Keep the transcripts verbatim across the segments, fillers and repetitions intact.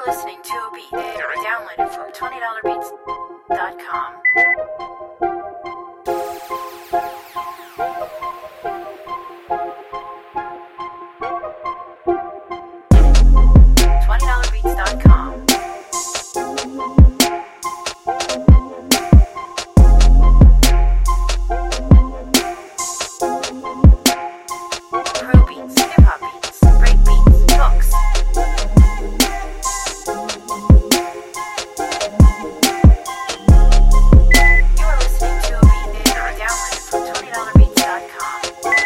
listening to a beat downloaded from twenty dollar beats dot com. twenty dollar beats dot com. Pro beats, hip hop beats, break beats, hooks. You are listening to a beat downloaded from twenty dollar beats dot com.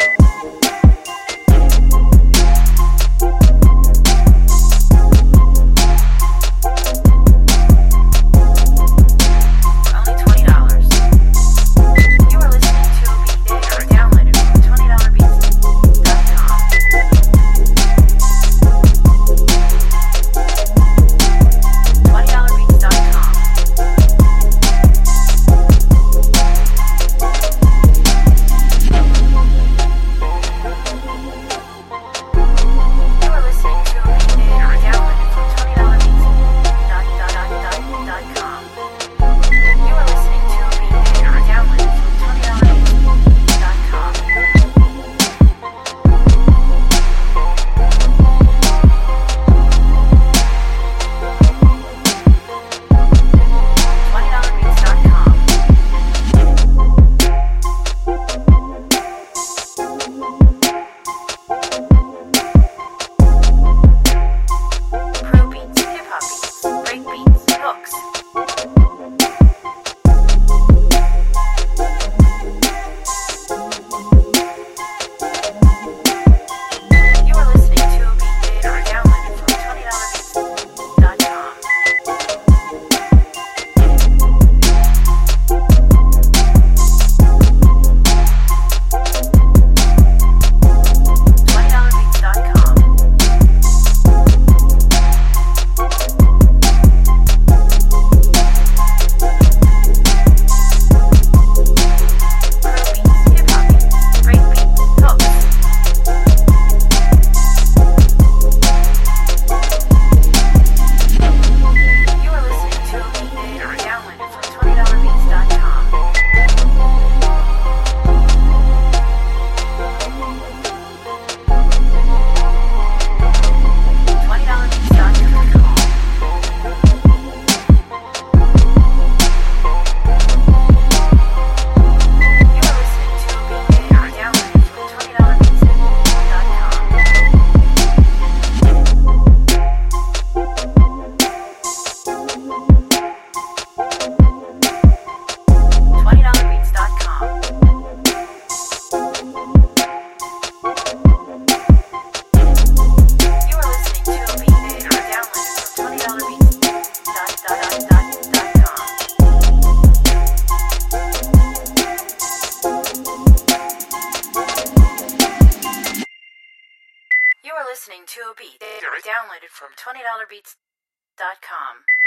Only twenty dollars. You are listening to a beat downloaded from twenty dollar beats dot com. twenty dollar beats dot com. You are listening to a beat downloaded from twenty dollar beats dot com. You are listening to a beat downloaded from twenty dollar beats dot com. twenty dollar beats dot com. Pro beats, hip hop beats, break beats, hooks. You are listening to a beat downloaded from twenty dollar beats dot com. twenty dollar beats dot com. Pro beats, hip hop beats, break beats, hooks. You are listening to a beat downloaded from twenty dollar beats dot com. twenty dollar beats dot com. You are listening to a beat downloaded from twenty dollar beats dot com. twenty dollar beats dot com. You are listening to a beat downloaded from twenty dollar beats dot com. You are listening to a beat downloaded from twenty dollar beats dot com.